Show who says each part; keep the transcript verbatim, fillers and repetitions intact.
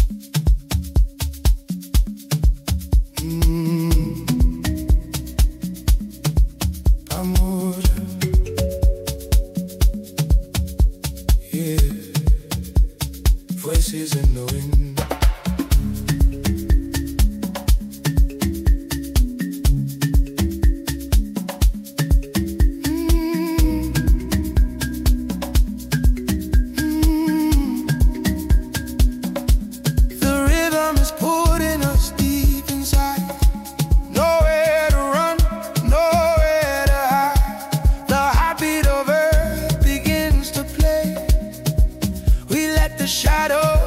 Speaker 1: Mm. Amor, yeah. Voices in the wind. Mm. Mm. The rhythm is putting us deep inside. Nowhere to run, nowhere to hide. The heartbeat of earth begins to play. We let the shadows